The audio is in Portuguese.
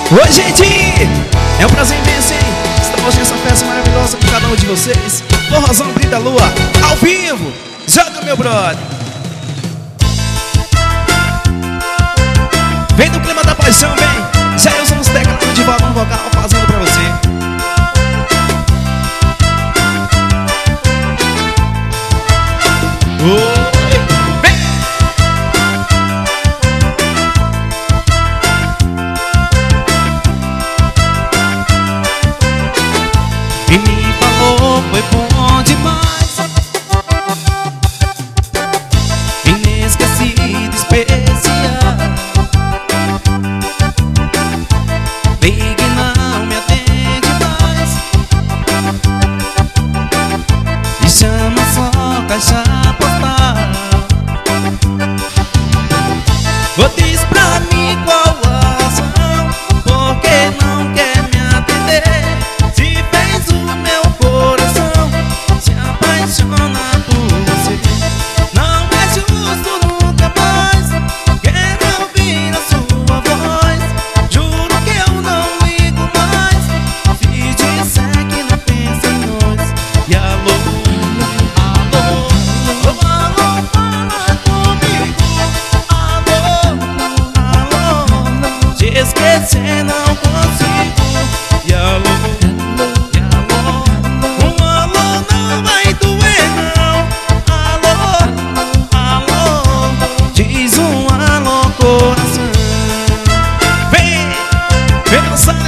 Oi, gente! É um prazer imenso, hein? Estar hoje nessa festa maravilhosa com cada um de vocês. Forrozão Brilho da Lua, ao vivo. Joga, meu brother. Vem do clima da paixão, vem. Já eu sou os teclados de balão vocal fazendo pra você. Oi, vem! E me falou, foi bom demais, inesquecido, especial. Ligue, não me atende mais, me chama só caixa postal. Vou diz pra mim qual a razão, porque não quer me atender. Se fez o meu coração se apaixona por você. Não é justo nunca mais, quero ouvir a sua voz. Juro que eu não ligo mais, se disser que não pensa em nós. E alô, alô, alô, fala comigo. Alô, alô, te esquecer não consigo. E alô, e alô, alô não vai doer não. Alô, alô, diz um alô coração. Vem, vem dançar